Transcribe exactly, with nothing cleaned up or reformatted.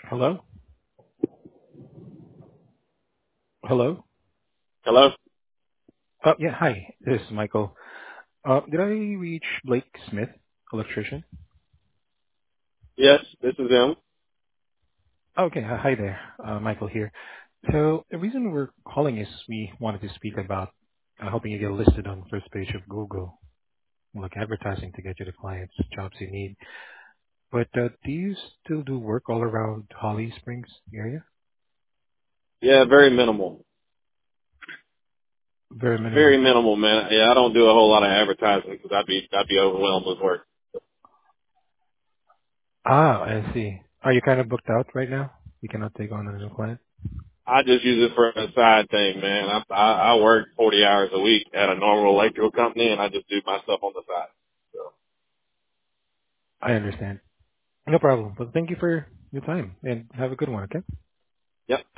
Hello? Hello? Hello? Uh, yeah, hi. This is Michael. Uh, did I reach Blake Smith, electrician? Yes, this is him. Okay, uh, hi there. Uh, Michael here. So the reason we're calling is we wanted to speak about uh, helping you get listed on the first page of Google, like advertising to get you the clients, jobs you need. But uh, do you still do work all around Holly Springs area? Yeah, very minimal. Very minimal. Very minimal, man. Yeah, I don't do a whole lot of advertising because I'd be I'd be overwhelmed with work. Ah, I see. Are you kind of booked out right now? You cannot take on another client? I just use it for a side thing, man. I I, I work forty hours a week at a normal electrical company, and I just do my stuff on the side. So, I understand. No problem. But thank you for your time and have a good one, okay? yep.